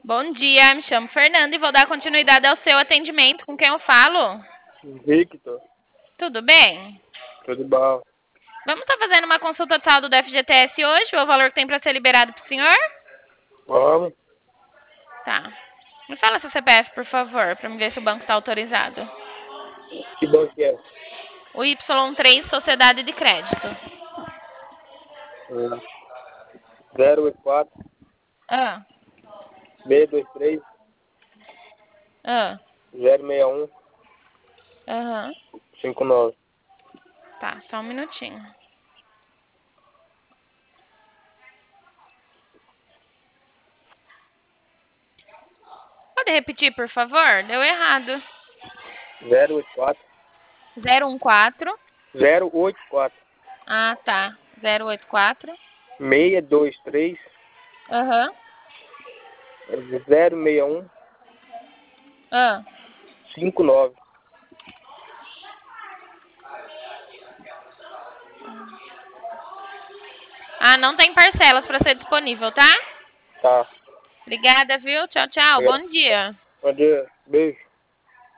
Bom dia, me chamo Fernanda e vou dar continuidade ao seu atendimento. Com quem eu falo? Victor, Tudo bem? tudo bom? Vamos estar fazendo uma consulta total do FGTS hoje, o valor que tem para ser liberado para o senhor? Vamos? Tá. Me fala seu CPF, por favor, para me ver se o banco está autorizado. Que banco que é? O Y3 Sociedade de Crédito. 084 Ah, 623 ah, 061 aham. 59. Tá, só um minutinho. Pode repetir, por favor? Deu errado. 084 014. 084 Ah, tá. 084. 623 Aham. 061 Ah. 59. Ah, não tem parcelas para ser disponível, tá? Tá. Obrigada, viu? Tchau, tchau. Bom dia. Bom dia. Beijo.